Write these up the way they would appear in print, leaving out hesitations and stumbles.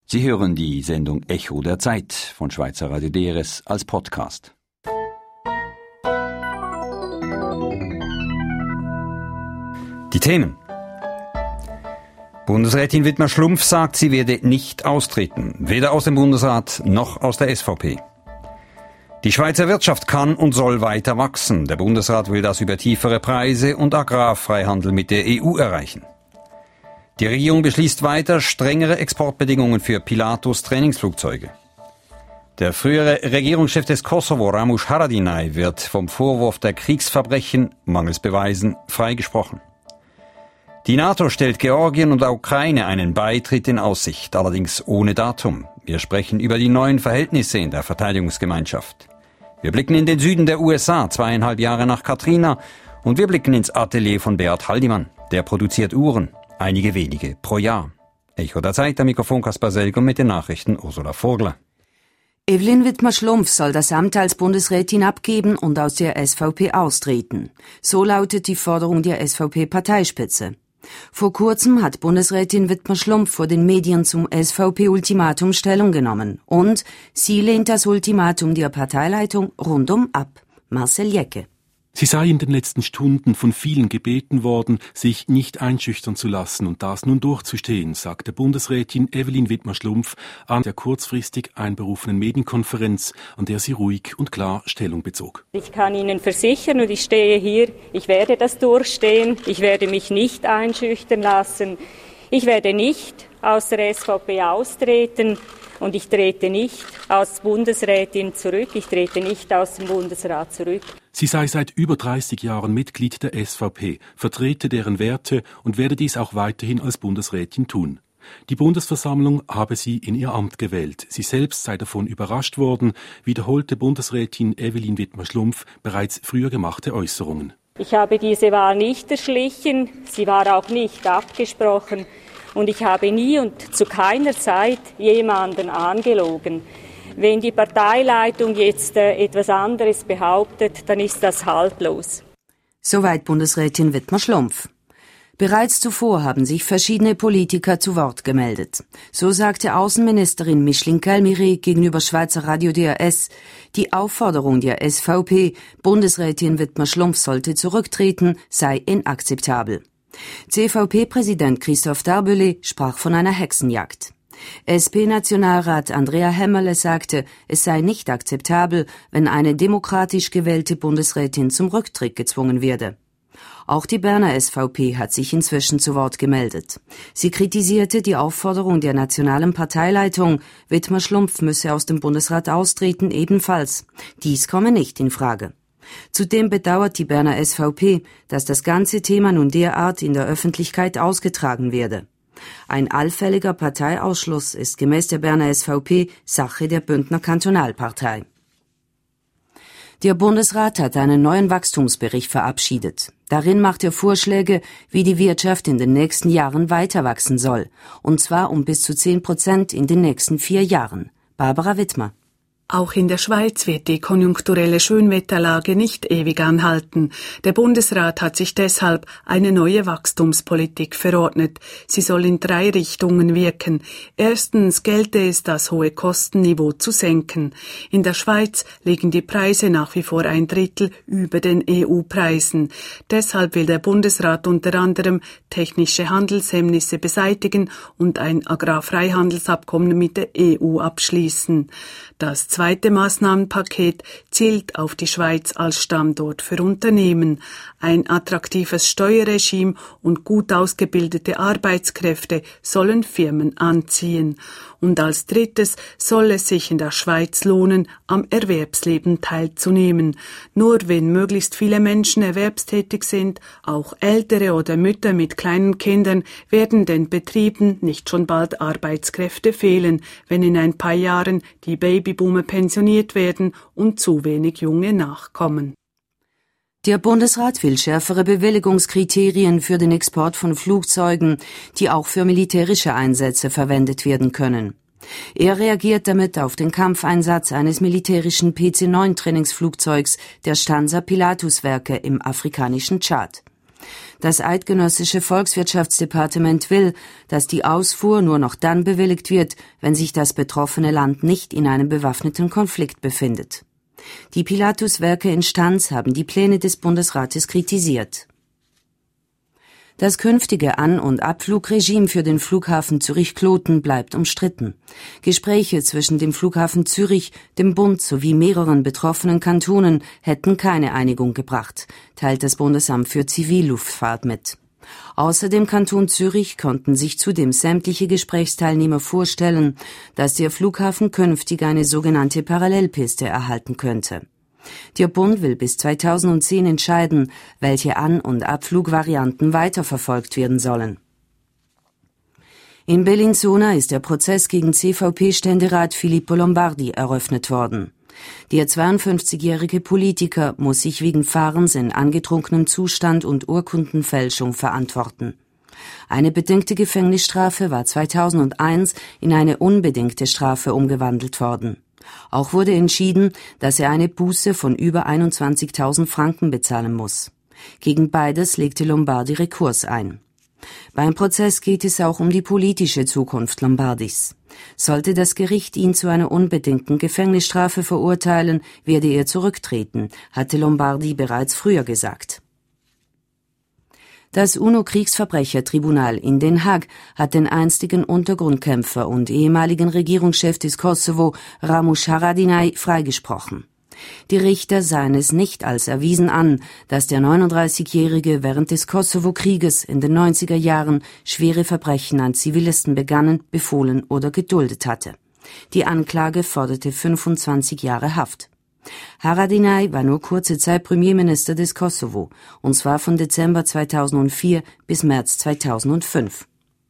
Sie hören die Sendung Echo der Zeit von Schweizer Radio DRS als Podcast. Die Themen. Bundesrätin Widmer-Schlumpf sagt, sie werde nicht austreten, weder aus dem Bundesrat noch aus der SVP. Die Schweizer Wirtschaft kann und soll weiter wachsen. Der Bundesrat will das über tiefere Preise und Agrarfreihandel mit der EU erreichen. Die Regierung beschließt weiter strengere Exportbedingungen für Pilatus Trainingsflugzeuge. Der frühere Regierungschef des Kosovo, Ramush Haradinaj, wird vom Vorwurf der Kriegsverbrechen mangels Beweisen freigesprochen. Die NATO stellt Georgien und der Ukraine einen Beitritt in Aussicht, allerdings ohne Datum. Wir sprechen über die neuen Verhältnisse in der Verteidigungsgemeinschaft. Wir blicken in den Süden der USA, 2,5 Jahre nach Katrina, und wir blicken ins Atelier von Beat Haldimann. Der produziert Uhren, einige wenige pro Jahr. Echo der Zeit, am Mikrofon Kaspar Selger mit den Nachrichten Ursula Vogler. Evelyn Widmer-Schlumpf soll das Amt als Bundesrätin abgeben und aus der SVP austreten. So lautet die Forderung der SVP-Parteispitze. Vor kurzem hat Bundesrätin Widmer-Schlumpf vor den Medien zum SVP-Ultimatum Stellung genommen. Und sie lehnt das Ultimatum der Parteileitung rundum ab. Marcel Jecke. Sie sei in den letzten Stunden von vielen gebeten worden, sich nicht einschüchtern zu lassen und das nun durchzustehen, sagte Bundesrätin Evelyn Widmer-Schlumpf an der kurzfristig einberufenen Medienkonferenz, an der sie ruhig und klar Stellung bezog. Ich kann Ihnen versichern, und ich stehe hier, ich werde das durchstehen, ich werde mich nicht einschüchtern lassen, ich werde nicht aus der SVP austreten und ich trete nicht als Bundesrätin zurück, ich trete nicht aus dem Bundesrat zurück. Sie sei seit über 30 Jahren Mitglied der SVP, vertrete deren Werte und werde dies auch weiterhin als Bundesrätin tun. Die Bundesversammlung habe sie in ihr Amt gewählt. Sie selbst sei davon überrascht worden, wiederholte Bundesrätin Evelyn Widmer-Schlumpf bereits früher gemachte Äußerungen. Ich habe diese Wahl nicht erschlichen, sie war auch nicht abgesprochen und ich habe nie und zu keiner Zeit jemanden angelogen. Wenn die Parteileitung jetzt etwas anderes behauptet, dann ist das haltlos. Soweit Bundesrätin Widmer-Schlumpf. Bereits zuvor haben sich verschiedene Politiker zu Wort gemeldet. So sagte Außenministerin Micheline Calmire gegenüber Schweizer Radio DRS, die Aufforderung der SVP, Bundesrätin Widmer-Schlumpf sollte zurücktreten, sei inakzeptabel. CVP-Präsident Christoph Darbülle sprach von einer Hexenjagd. SP-Nationalrat Andrea Hämmerle sagte, es sei nicht akzeptabel, wenn eine demokratisch gewählte Bundesrätin zum Rücktritt gezwungen werde. Auch die Berner SVP hat sich inzwischen zu Wort gemeldet. Sie kritisierte die Aufforderung der nationalen Parteileitung, Widmer-Schlumpf müsse aus dem Bundesrat austreten, ebenfalls. Dies komme nicht in Frage. Zudem bedauert die Berner SVP, dass das ganze Thema nun derart in der Öffentlichkeit ausgetragen werde. Ein allfälliger Parteiausschluss ist gemäß der Berner SVP Sache der Bündner Kantonalpartei. Der Bundesrat hat einen neuen Wachstumsbericht verabschiedet. Darin macht er Vorschläge, wie die Wirtschaft in den nächsten Jahren weiter wachsen soll. Und zwar um bis zu 10% in den nächsten 4 Jahren. Barbara Wittmer. Auch in der Schweiz wird die konjunkturelle Schönwetterlage nicht ewig anhalten. Der Bundesrat hat sich deshalb eine neue Wachstumspolitik verordnet. Sie soll in 3 Richtungen wirken. Erstens gelte es, das hohe Kostenniveau zu senken. In der Schweiz liegen die Preise nach wie vor 1/3 über den EU-Preisen. Deshalb will der Bundesrat unter anderem technische Handelshemmnisse beseitigen und ein Agrarfreihandelsabkommen mit der EU abschließen. Das zweite Maßnahmenpaket zielt auf die Schweiz als Standort für Unternehmen. Ein attraktives Steuerregime und gut ausgebildete Arbeitskräfte sollen Firmen anziehen. Und als drittes soll es sich in der Schweiz lohnen, am Erwerbsleben teilzunehmen. Nur wenn möglichst viele Menschen erwerbstätig sind, auch Ältere oder Mütter mit kleinen Kindern, werden den Betrieben nicht schon bald Arbeitskräfte fehlen, wenn in ein paar Jahren die Babyboomer pensioniert werden und zu wenig Junge nachkommen. Der Bundesrat will schärfere Bewilligungskriterien für den Export von Flugzeugen, die auch für militärische Einsätze verwendet werden können. Er reagiert damit auf den Kampfeinsatz eines militärischen PC-9-Trainingsflugzeugs der Stanza Pilatus-Werke im afrikanischen Tschad. Das eidgenössische Volkswirtschaftsdepartement will, dass die Ausfuhr nur noch dann bewilligt wird, wenn sich das betroffene Land nicht in einem bewaffneten Konflikt befindet. Die Pilatus-Werke in Stans haben die Pläne des Bundesrates kritisiert. Das künftige An- und Abflugregime für den Flughafen Zürich-Kloten bleibt umstritten. Gespräche zwischen dem Flughafen Zürich, dem Bund sowie mehreren betroffenen Kantonen hätten keine Einigung gebracht, teilt das Bundesamt für Zivilluftfahrt mit. Außer dem Kanton Zürich konnten sich zudem sämtliche Gesprächsteilnehmer vorstellen, dass der Flughafen künftig eine sogenannte Parallelpiste erhalten könnte. Der Bund will bis 2010 entscheiden, welche An- und Abflugvarianten weiterverfolgt werden sollen. In Bellinzona ist der Prozess gegen CVP-Ständerat Filippo Lombardi eröffnet worden. Der 52-jährige Politiker muss sich wegen Fahrens in angetrunkenem Zustand und Urkundenfälschung verantworten. Eine bedingte Gefängnisstrafe war 2001 in eine unbedingte Strafe umgewandelt worden. Auch wurde entschieden, dass er eine Buße von über 21.000 Franken bezahlen muss. Gegen beides legte Lombardi Rekurs ein. Beim Prozess geht es auch um die politische Zukunft Lombardis. Sollte das Gericht ihn zu einer unbedingten Gefängnisstrafe verurteilen, werde er zurücktreten, hatte Lombardi bereits früher gesagt. Das UNO-Kriegsverbrechertribunal in Den Haag hat den einstigen Untergrundkämpfer und ehemaligen Regierungschef des Kosovo, Ramush Haradinaj, freigesprochen. Die Richter sahen es nicht als erwiesen an, dass der 39-Jährige während des Kosovo-Krieges in den 90er Jahren schwere Verbrechen an Zivilisten begangen, befohlen oder geduldet hatte. Die Anklage forderte 25 Jahre Haft. Haradinaj war nur kurze Zeit Premierminister des Kosovo, und zwar von Dezember 2004 bis März 2005.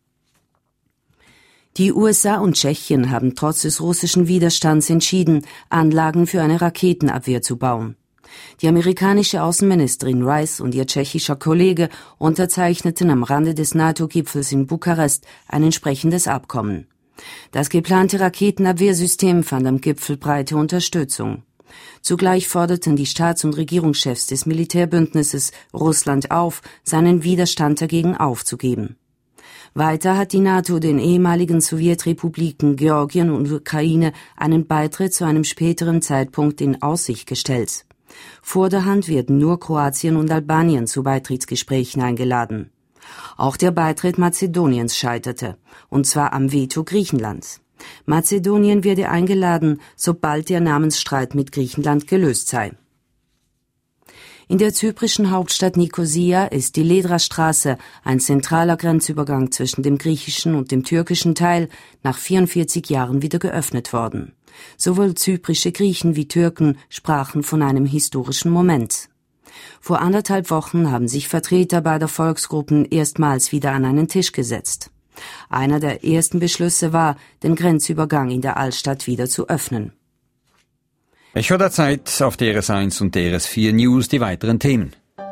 Die USA und Tschechien haben trotz des russischen Widerstands entschieden, Anlagen für eine Raketenabwehr zu bauen. Die amerikanische Außenministerin Rice und ihr tschechischer Kollege unterzeichneten am Rande des NATO-Gipfels in Bukarest ein entsprechendes Abkommen. Das geplante Raketenabwehrsystem fand am Gipfel breite Unterstützung. Zugleich forderten die Staats- und Regierungschefs des Militärbündnisses Russland auf, seinen Widerstand dagegen aufzugeben. Weiter hat die NATO den ehemaligen Sowjetrepubliken Georgien und Ukraine einen Beitritt zu einem späteren Zeitpunkt in Aussicht gestellt. Vorderhand werden nur Kroatien und Albanien zu Beitrittsgesprächen eingeladen. Auch der Beitritt Mazedoniens scheiterte, und zwar am Veto Griechenlands. Mazedonien werde eingeladen, sobald der Namensstreit mit Griechenland gelöst sei. In der zyprischen Hauptstadt Nikosia ist die Ledra-Straße, ein zentraler Grenzübergang zwischen dem griechischen und dem türkischen Teil, nach 44 Jahren wieder geöffnet worden. Sowohl zyprische Griechen wie Türken sprachen von einem historischen Moment. Vor 1,5 Wochen haben sich Vertreter beider Volksgruppen erstmals wieder an einen Tisch gesetzt. Einer der ersten Beschlüsse war, den Grenzübergang in der Altstadt wieder zu öffnen. Echo der Zeit auf DRS1 und DRS4 News die weiteren Themen.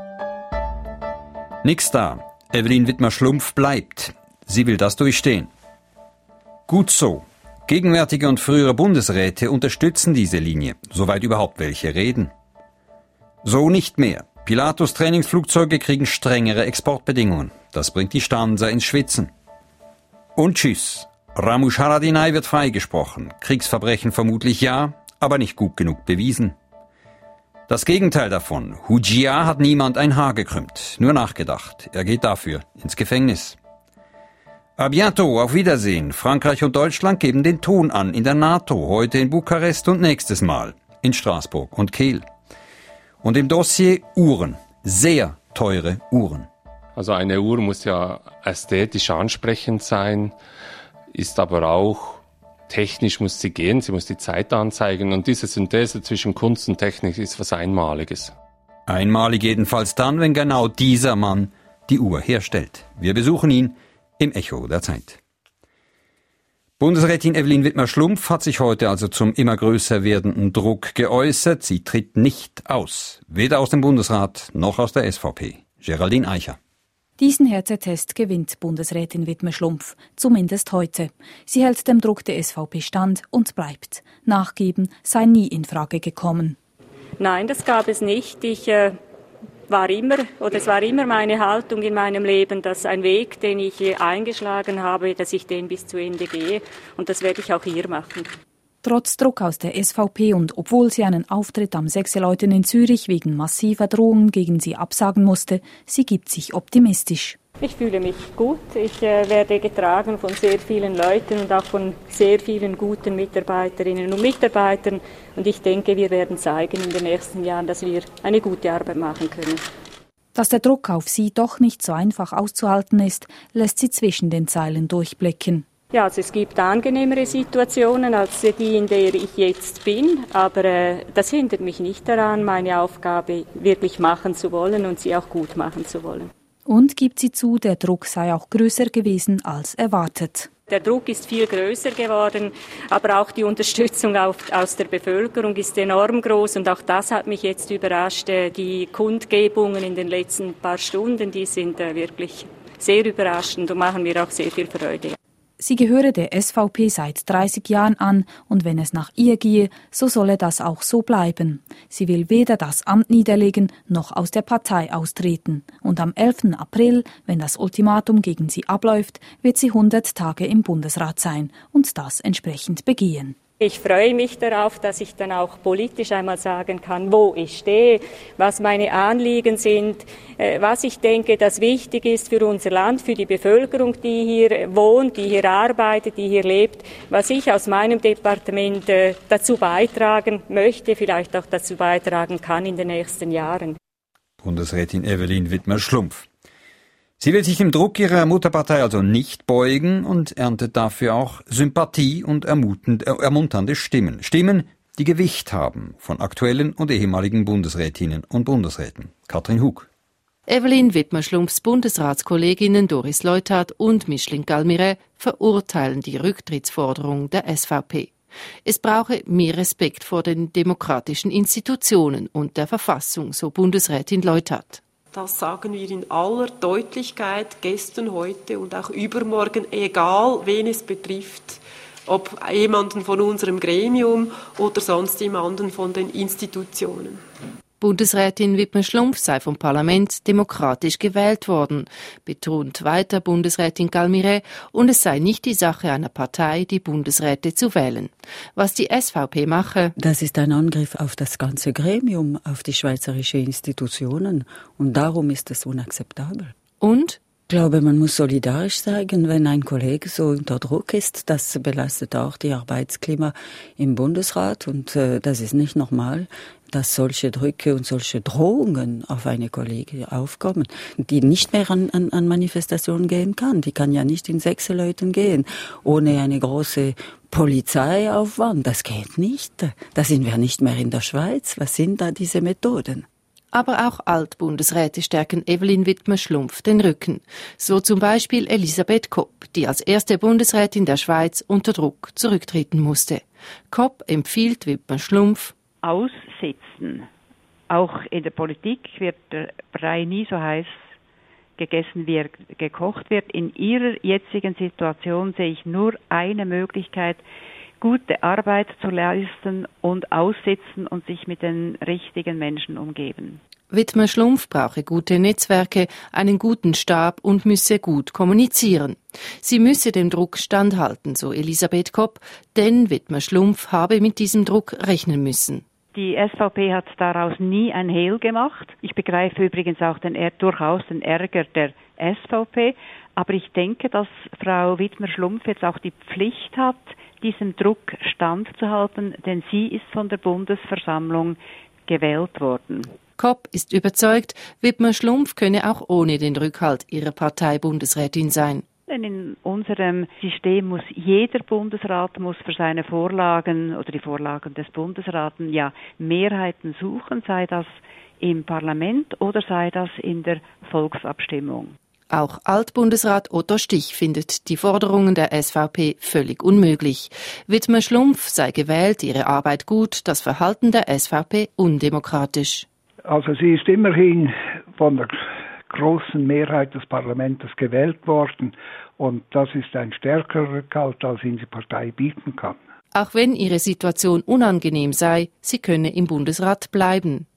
Nix da. Evelyn Wittmer-Schlumpf bleibt. Sie will das durchstehen. Gut so. Gegenwärtige und frühere Bundesräte unterstützen diese Linie, soweit überhaupt welche reden. So nicht mehr. Pilatus-Trainingsflugzeuge kriegen strengere Exportbedingungen. Das bringt die Stanser ins Schwitzen. Und tschüss. Ramush Haradinaj wird freigesprochen. Kriegsverbrechen vermutlich ja, aber nicht gut genug bewiesen. Das Gegenteil davon. Hujia hat niemand ein Haar gekrümmt, nur nachgedacht. Er geht dafür ins Gefängnis. A bientôt, auf Wiedersehen. Frankreich und Deutschland geben den Ton an in der NATO, heute in Bukarest und nächstes Mal in Straßburg und Kehl. Und im Dossier Uhren, sehr teure Uhren. Also eine Uhr muss ja ästhetisch ansprechend sein, ist aber auch technisch muss sie gehen, sie muss die Zeit anzeigen und diese Synthese zwischen Kunst und Technik ist was Einmaliges. Einmalig jedenfalls dann, wenn genau dieser Mann die Uhr herstellt. Wir besuchen ihn im Echo der Zeit. Bundesrätin Evelyn Wittmer-Schlumpf hat sich heute also zum immer größer werdenden Druck geäußert. Sie tritt nicht aus, weder aus dem Bundesrat noch aus der SVP. Geraldine Eicher. Diesen Härtetest gewinnt Bundesrätin Wittmer-Schlumpf, zumindest heute. Sie hält dem Druck der SVP stand und bleibt. Nachgeben sei nie in Frage gekommen. Nein, das gab es nicht. Ich war immer meine Haltung in meinem Leben, dass ein Weg, den ich eingeschlagen habe, dass ich den bis zu Ende gehe. Und das werde ich auch hier machen. Trotz Druck aus der SVP und obwohl sie einen Auftritt am Sechseleuten in Zürich wegen massiver Drohungen gegen sie absagen musste, sie gibt sich optimistisch. Ich fühle mich gut. Ich werde getragen von sehr vielen Leuten und auch von sehr vielen guten Mitarbeiterinnen und Mitarbeitern. Und ich denke, wir werden zeigen in den nächsten Jahren, dass wir eine gute Arbeit machen können. Dass der Druck auf sie doch nicht so einfach auszuhalten ist, lässt sie zwischen den Zeilen durchblicken. Ja, also es gibt angenehmere Situationen als die, in der ich jetzt bin, aber das hindert mich nicht daran, meine Aufgabe wirklich machen zu wollen und sie auch gut machen zu wollen. Und gibt sie zu, der Druck sei auch größer gewesen als erwartet. Der Druck ist viel größer geworden, aber auch die Unterstützung aus der Bevölkerung ist enorm groß und auch das hat mich jetzt überrascht. Die Kundgebungen in den letzten paar Stunden, die sind wirklich sehr überraschend und machen mir auch sehr viel Freude. Sie gehöre der SVP seit 30 Jahren an und wenn es nach ihr gehe, so solle das auch so bleiben. Sie will weder das Amt niederlegen noch aus der Partei austreten. Und am 11. April, wenn das Ultimatum gegen sie abläuft, wird sie 100 Tage im Bundesrat sein und das entsprechend begehen. Ich freue mich darauf, dass ich dann auch politisch einmal sagen kann, wo ich stehe, was meine Anliegen sind, was ich denke, das wichtig ist für unser Land, für die Bevölkerung, die hier wohnt, die hier arbeitet, die hier lebt, was ich aus meinem Departement dazu beitragen möchte, vielleicht auch dazu beitragen kann in den nächsten Jahren. Bundesrätin Evelyn Widmer-Schlumpf. Sie will sich dem Druck ihrer Mutterpartei also nicht beugen und erntet dafür auch Sympathie und ermunternde Stimmen. Stimmen, die Gewicht haben von aktuellen und ehemaligen Bundesrätinnen und Bundesräten. Katrin Hug. Evelyn Widmer-Schlumpfs Bundesratskolleginnen Doris Leuthard und Micheline Galmiret verurteilen die Rücktrittsforderung der SVP. Es brauche mehr Respekt vor den demokratischen Institutionen und der Verfassung, so Bundesrätin Leuthard. Das sagen wir in aller Deutlichkeit gestern, heute und auch übermorgen, egal wen es betrifft, ob jemanden von unserem Gremium oder sonst jemanden von den Institutionen. Bundesrätin Widmer-Schlumpf sei vom Parlament demokratisch gewählt worden, betont weiter Bundesrätin Galmiret, und es sei nicht die Sache einer Partei, die Bundesräte zu wählen. Was die SVP mache, das ist ein Angriff auf das ganze Gremium, auf die schweizerischen Institutionen, und darum ist es unakzeptabel. Und? Ich glaube, man muss solidarisch sein, wenn ein Kollege so unter Druck ist. Das belastet auch die Arbeitsklima im Bundesrat und das ist nicht normal, dass solche Drücke und solche Drohungen auf eine Kollegin aufkommen, die nicht mehr an Manifestationen gehen kann. Die kann ja nicht in Sechseleuten gehen, ohne eine große Polizeiaufwand. Das geht nicht. Da sind wir nicht mehr in der Schweiz. Was sind da diese Methoden? Aber auch Altbundesräte stärken Evelyn Widmer-Schlumpf den Rücken. So zum Beispiel Elisabeth Kopp, die als erste Bundesrätin der Schweiz unter Druck zurücktreten musste. Kopp empfiehlt Widmer-Schlumpf: Aussitzen. Auch in der Politik wird der Brei nie so heiß gegessen, wie er gekocht wird. In ihrer jetzigen Situation sehe ich nur eine Möglichkeit, gute Arbeit zu leisten und aussitzen und sich mit den richtigen Menschen umgeben. Widmer-Schlumpf brauche gute Netzwerke, einen guten Stab und müsse gut kommunizieren. Sie müsse dem Druck standhalten, so Elisabeth Kopp, denn Widmer-Schlumpf habe mit diesem Druck rechnen müssen. Die SVP hat daraus nie ein Hehl gemacht. Ich begreife übrigens auch durchaus den Ärger der SVP. Aber ich denke, dass Frau Widmer-Schlumpf jetzt auch die Pflicht hat, diesem Druck standzuhalten, denn sie ist von der Bundesversammlung gewählt worden. Kopp ist überzeugt, Widmer-Schlumpf könne auch ohne den Rückhalt ihrer Partei Bundesrätin sein. Denn in unserem System muss jeder Bundesrat für seine Vorlagen oder die Vorlagen des Bundesraten Mehrheiten suchen, sei das im Parlament oder sei das in der Volksabstimmung. Auch Altbundesrat Otto Stich findet die Forderungen der SVP völlig unmöglich. Widmer-Schlumpf sei gewählt, ihre Arbeit gut, das Verhalten der SVP undemokratisch. Also sie ist immerhin von der großen Mehrheit des Parlaments gewählt worden und das ist ein stärkerer Rückhalt, als ihn die Partei bieten kann. Auch wenn ihre Situation unangenehm sei, sie könne im Bundesrat bleiben.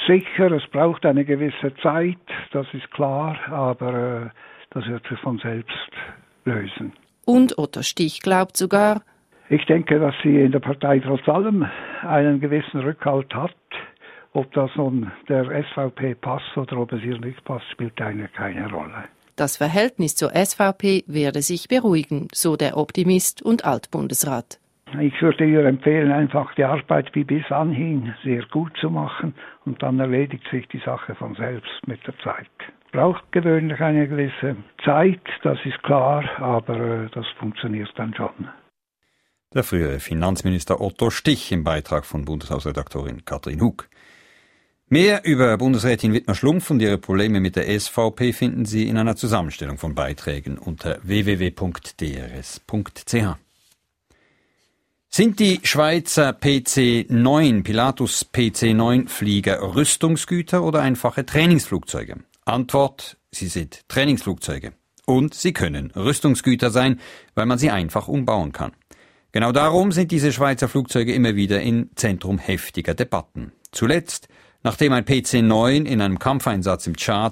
sicher, es braucht eine gewisse Zeit, das ist klar, aber das wird sich von selbst lösen. Und Otto Stich glaubt sogar, ich denke, dass sie in der Partei trotz allem einen gewissen Rückhalt hat. Ob das nun der SVP passt oder ob es ihr nicht passt, spielt eigentlich keine Rolle. Das Verhältnis zur SVP werde sich beruhigen, so der Optimist und Altbundesrat. Ich würde ihr empfehlen, einfach die Arbeit wie bis anhin sehr gut zu machen und dann erledigt sich die Sache von selbst mit der Zeit. Braucht gewöhnlich eine gewisse Zeit, das ist klar, aber das funktioniert dann schon. Der frühere Finanzminister Otto Stich im Beitrag von Bundeshausredaktorin Katrin Hug. Mehr über Bundesrätin Widmer-Schlumpf und ihre Probleme mit der SVP finden Sie in einer Zusammenstellung von Beiträgen unter www.drs.ch. Sind die Schweizer PC-9, Pilatus PC-9 Flieger Rüstungsgüter oder einfache Trainingsflugzeuge? Antwort, sie sind Trainingsflugzeuge. Und sie können Rüstungsgüter sein, weil man sie einfach umbauen kann. Genau darum sind diese Schweizer Flugzeuge immer wieder im Zentrum heftiger Debatten. Zuletzt, nachdem ein PC-9 in einem Kampfeinsatz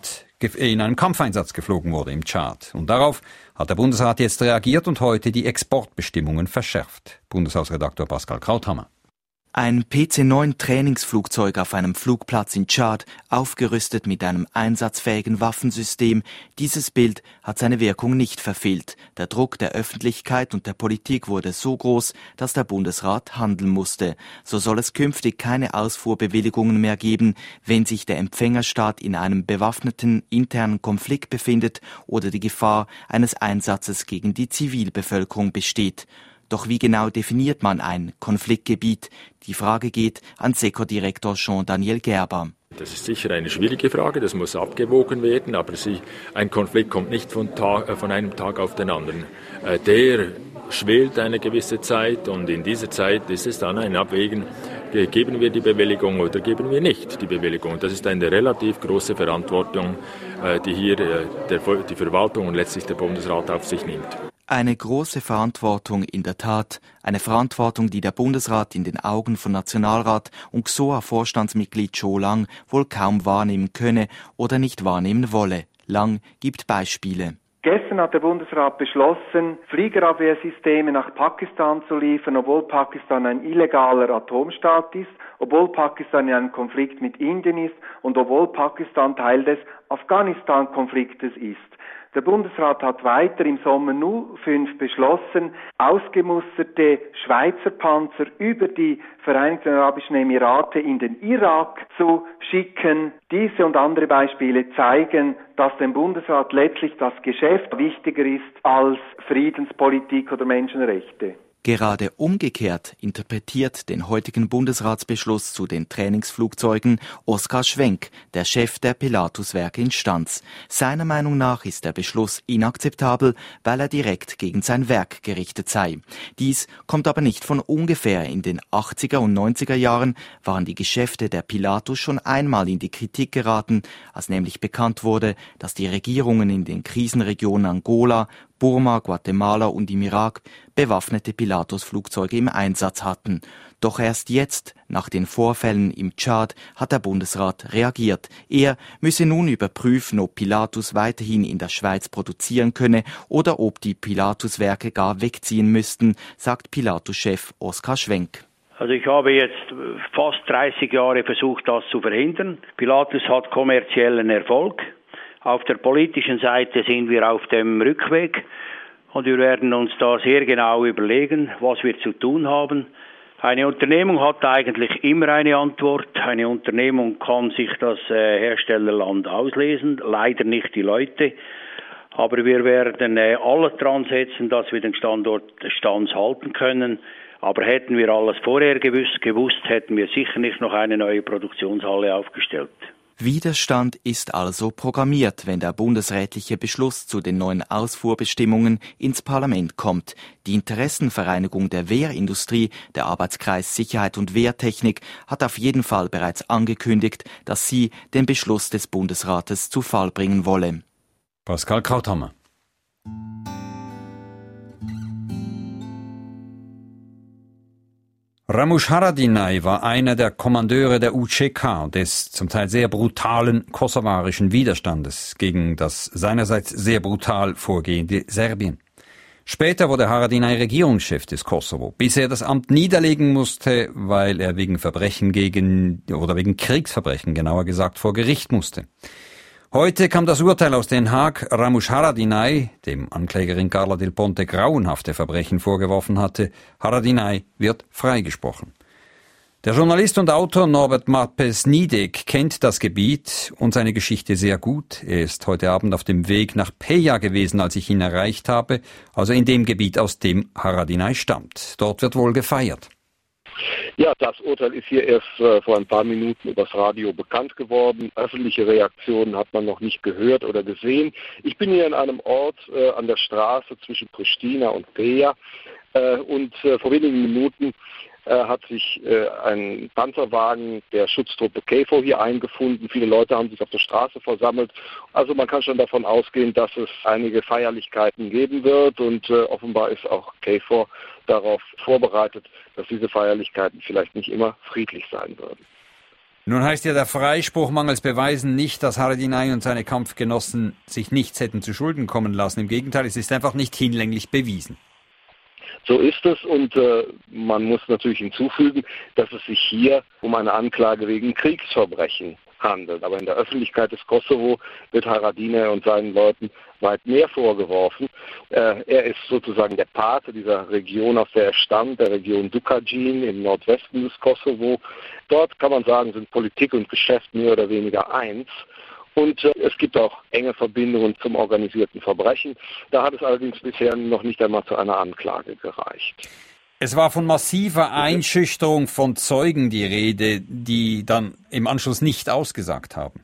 geflogen wurde im Tschad. Und darauf hat der Bundesrat jetzt reagiert und heute die Exportbestimmungen verschärft. Bundeshausredaktor Pascal Krauthammer. Ein PC-9-Trainingsflugzeug auf einem Flugplatz in Tschad, aufgerüstet mit einem einsatzfähigen Waffensystem. Dieses Bild hat seine Wirkung nicht verfehlt. Der Druck der Öffentlichkeit und der Politik wurde so groß, dass der Bundesrat handeln musste. So soll es künftig keine Ausfuhrbewilligungen mehr geben, wenn sich der Empfängerstaat in einem bewaffneten internen Konflikt befindet oder die Gefahr eines Einsatzes gegen die Zivilbevölkerung besteht. Doch wie genau definiert man ein Konfliktgebiet? Die Frage geht an SECO-Direktor Jean-Daniel Gerber. Das ist sicher eine schwierige Frage, das muss abgewogen werden, aber ein Konflikt kommt nicht von einem Tag auf den anderen. Der schwelt eine gewisse Zeit und in dieser Zeit ist es dann ein Abwägen, geben wir die Bewilligung oder geben wir nicht die Bewilligung. Das ist eine relativ große Verantwortung, die hier die Verwaltung und letztlich der Bundesrat auf sich nimmt. Eine große Verantwortung in der Tat, eine Verantwortung, die der Bundesrat in den Augen von Nationalrat und XOA-Vorstandsmitglied Joe Lang wohl kaum wahrnehmen könne oder nicht wahrnehmen wolle. Lang gibt Beispiele. Gestern hat der Bundesrat beschlossen, Fliegerabwehrsysteme nach Pakistan zu liefern, obwohl Pakistan ein illegaler Atomstaat ist, obwohl Pakistan in einem Konflikt mit Indien ist und obwohl Pakistan Teil des Afghanistan-Konfliktes ist. Der Bundesrat hat weiter im Sommer 05 beschlossen, ausgemusterte Schweizer Panzer über die Vereinigten Arabischen Emirate in den Irak zu schicken. Diese und andere Beispiele zeigen, dass dem Bundesrat letztlich das Geschäft wichtiger ist als Friedenspolitik oder Menschenrechte. Gerade umgekehrt interpretiert den heutigen Bundesratsbeschluss zu den Trainingsflugzeugen Oskar Schwenk, der Chef der Pilatus-Werke in Stans. Seiner Meinung nach ist der Beschluss inakzeptabel, weil er direkt gegen sein Werk gerichtet sei. Dies kommt aber nicht von ungefähr. In den 80er und 90er Jahren waren die Geschäfte der Pilatus schon einmal in die Kritik geraten, als nämlich bekannt wurde, dass die Regierungen in den Krisenregionen Angola, Burma, Guatemala und im Irak bewaffnete Pilatus-Flugzeuge im Einsatz hatten. Doch erst jetzt, nach den Vorfällen im Tschad, hat der Bundesrat reagiert. Er müsse nun überprüfen, ob Pilatus weiterhin in der Schweiz produzieren könne oder ob die Pilatus-Werke gar wegziehen müssten, sagt Pilatus-Chef Oskar Schwenk. Also ich habe jetzt fast 30 Jahre versucht, das zu verhindern. Pilatus hat kommerziellen Erfolg. Auf der politischen Seite sind wir auf dem Rückweg und wir werden uns da sehr genau überlegen, was wir zu tun haben. Eine Unternehmung hat eigentlich immer eine Antwort. Eine Unternehmung kann sich das Herstellerland auslesen, leider nicht die Leute. Aber wir werden alles dran setzen, dass wir den Standort Stans halten können. Aber hätten wir alles vorher gewusst, hätten wir sicher nicht noch eine neue Produktionshalle aufgestellt. Widerstand ist also programmiert, wenn der bundesrätliche Beschluss zu den neuen Ausfuhrbestimmungen ins Parlament kommt. Die Interessenvereinigung der Wehrindustrie, der Arbeitskreis Sicherheit und Wehrtechnik, hat auf jeden Fall bereits angekündigt, dass sie den Beschluss des Bundesrates zu Fall bringen wolle. Pascal Krauthammer. Ramush Haradinaj war einer der Kommandeure der UÇK, des zum Teil sehr brutalen kosovarischen Widerstandes gegen das seinerseits sehr brutal vorgehende Serbien. Später wurde Haradinaj Regierungschef des Kosovo, bis er das Amt niederlegen musste, weil er wegen Kriegsverbrechen, genauer gesagt, vor Gericht musste. Heute kam das Urteil aus Den Haag. Ramush Haradinaj, dem Anklägerin Carla Del Ponte grauenhafte Verbrechen vorgeworfen hatte, Haradinaj wird freigesprochen. Der Journalist und Autor Norbert Mapes-Nidek kennt das Gebiet und seine Geschichte sehr gut. Er ist heute Abend auf dem Weg nach Peja gewesen, als ich ihn erreicht habe, also in dem Gebiet, aus dem Haradinaj stammt. Dort wird wohl gefeiert. Ja, das Urteil ist hier erst vor ein paar Minuten übers Radio bekannt geworden. Öffentliche Reaktionen hat man noch nicht gehört oder gesehen. Ich bin hier in einem Ort an der Straße zwischen Pristina und Peja und vor wenigen Minuten hat sich ein Panzerwagen der Schutztruppe KFOR hier eingefunden. Viele Leute haben sich auf der Straße versammelt. Also man kann schon davon ausgehen, dass es einige Feierlichkeiten geben wird und offenbar ist auch KFOR darauf vorbereitet, dass diese Feierlichkeiten vielleicht nicht immer friedlich sein würden. Nun heißt ja der Freispruch mangels Beweisen nicht, dass Haradinaj und seine Kampfgenossen sich nichts hätten zu Schulden kommen lassen. Im Gegenteil, es ist einfach nicht hinlänglich bewiesen. So ist es und man muss natürlich hinzufügen, dass es sich hier um eine Anklage wegen Kriegsverbrechen handelt. Aber in der Öffentlichkeit des Kosovo wird Haradinaj und seinen Leuten weit mehr vorgeworfen. Er ist sozusagen der Pate dieser Region, aus der er stammt, der Region Dukajin im Nordwesten des Kosovo. Dort kann man sagen, sind Politik und Geschäft mehr oder weniger eins. Und es gibt auch enge Verbindungen zum organisierten Verbrechen. Da hat es allerdings bisher noch nicht einmal zu einer Anklage gereicht. Es war von massiver Einschüchterung von Zeugen die Rede, die dann im Anschluss nicht ausgesagt haben.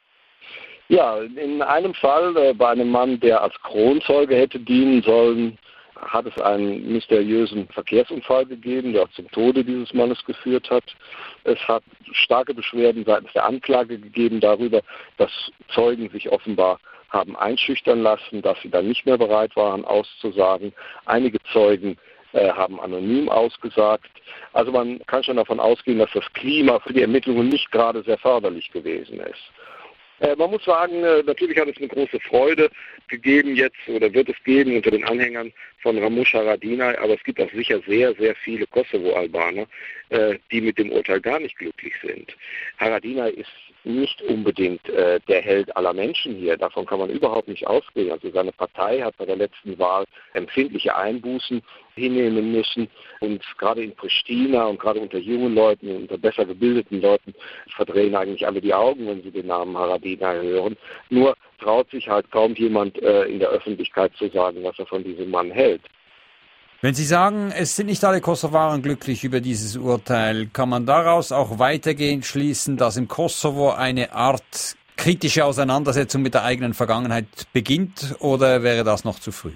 Ja, in einem Fall, bei einem Mann, der als Kronzeuge hätte dienen sollen, hat es einen mysteriösen Verkehrsunfall gegeben, der auch zum Tode dieses Mannes geführt hat. Es hat starke Beschwerden seitens der Anklage gegeben darüber, dass Zeugen sich offenbar haben einschüchtern lassen, dass sie dann nicht mehr bereit waren auszusagen. Einige Zeugen haben anonym ausgesagt. Also man kann schon davon ausgehen, dass das Klima für die Ermittlungen nicht gerade sehr förderlich gewesen ist. Man muss sagen, natürlich hat es eine große Freude gegeben jetzt oder wird es geben unter den Anhängern von Ramush Haradinaj, aber es gibt auch sicher sehr, sehr viele Kosovo-Albaner, die mit dem Urteil gar nicht glücklich sind. Haradinaj ist nicht unbedingt der Held aller Menschen hier, davon kann man überhaupt nicht ausgehen. Also seine Partei hat bei der letzten Wahl empfindliche Einbußen hinnehmen müssen und gerade in Pristina und gerade unter jungen Leuten und unter besser gebildeten Leuten verdrehen eigentlich alle die Augen, wenn sie den Namen Haradinaj hören. Nur traut sich halt kaum jemand in der Öffentlichkeit zu sagen, was er von diesem Mann hält. Wenn Sie sagen, es sind nicht alle Kosovaren glücklich über dieses Urteil, kann man daraus auch weitergehend schließen, dass im Kosovo eine Art kritische Auseinandersetzung mit der eigenen Vergangenheit beginnt, oder wäre das noch zu früh?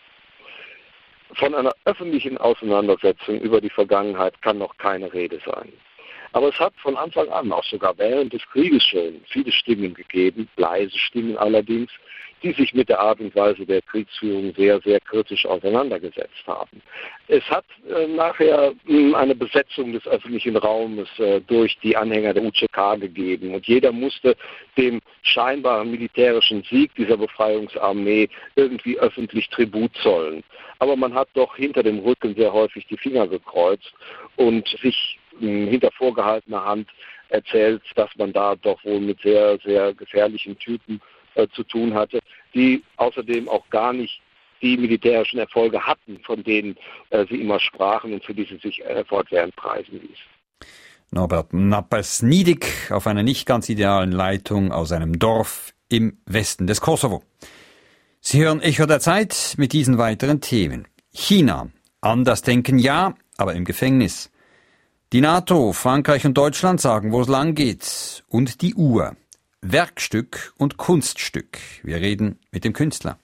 Von einer öffentlichen Auseinandersetzung über die Vergangenheit kann noch keine Rede sein. Aber es hat von Anfang an, auch sogar während des Krieges schon, viele Stimmen gegeben, leise Stimmen allerdings, die sich mit der Art und Weise der Kriegsführung sehr, sehr kritisch auseinandergesetzt haben. Es hat nachher eine Besetzung des öffentlichen Raumes durch die Anhänger der UÇK gegeben und jeder musste dem scheinbaren militärischen Sieg dieser Befreiungsarmee irgendwie öffentlich Tribut zollen. Aber man hat doch hinter dem Rücken sehr häufig die Finger gekreuzt und sich hinter vorgehaltener Hand erzählt, dass man da doch wohl mit sehr, sehr gefährlichen Typen zu tun hatte, die außerdem auch gar nicht die militärischen Erfolge hatten, von denen sie immer sprachen und für die sie sich fortwährend preisen ließ. Norbert Mapes-Nidek auf einer nicht ganz idealen Leitung aus einem Dorf im Westen des Kosovo. Sie hören Echo der Zeit mit diesen weiteren Themen. China. Anders denken ja, aber im Gefängnis. Die NATO, Frankreich und Deutschland sagen, wo es lang geht. Und die Uhr. Werkstück und Kunststück. Wir reden mit dem Künstler.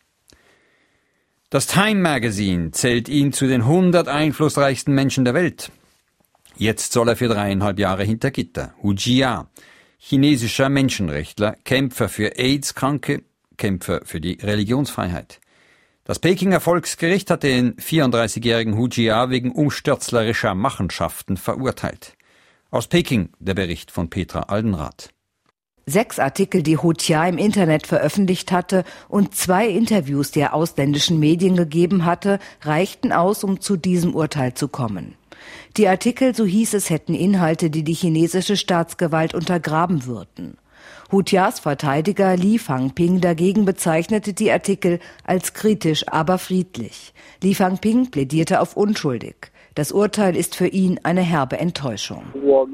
Das Time Magazine zählt ihn zu den 100 einflussreichsten Menschen der Welt. Jetzt soll er für 3,5 Jahre hinter Gitter. Hu Jia, chinesischer Menschenrechtler, Kämpfer für AIDS-Kranke, Kämpfer für die Religionsfreiheit. Das Pekinger Volksgericht hat den 34-jährigen Hu Jia wegen umstürzlerischer Machenschaften verurteilt. Aus Peking der Bericht von Petra Aldenrath. 6 Artikel, die Hu Jia im Internet veröffentlicht hatte, und 2 Interviews, die er ausländischen Medien gegeben hatte, reichten aus, um zu diesem Urteil zu kommen. Die Artikel, so hieß es, hätten Inhalte, die die chinesische Staatsgewalt untergraben würden. Hu Jias Verteidiger Li Fangping dagegen bezeichnete die Artikel als kritisch, aber friedlich. Li Fangping plädierte auf unschuldig. Das Urteil ist für ihn eine herbe Enttäuschung.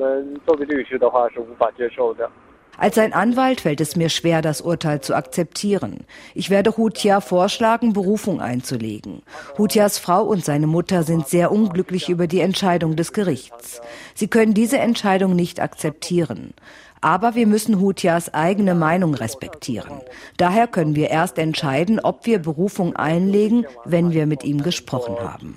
Als sein Anwalt fällt es mir schwer, das Urteil zu akzeptieren. Ich werde Hu Jia vorschlagen, Berufung einzulegen. Hu Jias Frau und seine Mutter sind sehr unglücklich über die Entscheidung des Gerichts. Sie können diese Entscheidung nicht akzeptieren. Aber wir müssen Hu Jias eigene Meinung respektieren. Daher können wir erst entscheiden, ob wir Berufung einlegen, wenn wir mit ihm gesprochen haben.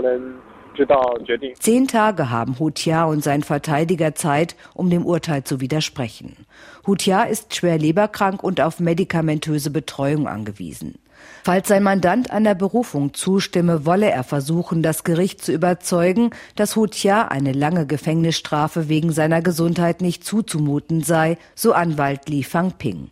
10 Tage haben Hu Jia und sein Verteidiger Zeit, um dem Urteil zu widersprechen. Hu Jia ist schwer leberkrank und auf medikamentöse Betreuung angewiesen. Falls sein Mandant einer Berufung zustimme, wolle er versuchen, das Gericht zu überzeugen, dass Hu Jia eine lange Gefängnisstrafe wegen seiner Gesundheit nicht zuzumuten sei, so Anwalt Li Fangping.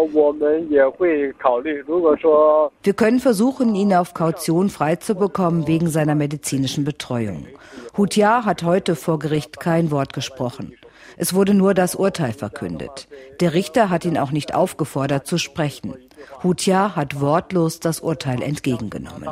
Wir können versuchen, ihn auf Kaution freizubekommen wegen seiner medizinischen Betreuung. Hu Jia hat heute vor Gericht kein Wort gesprochen. Es wurde nur das Urteil verkündet. Der Richter hat ihn auch nicht aufgefordert zu sprechen. Hu Jia hat wortlos das Urteil entgegengenommen.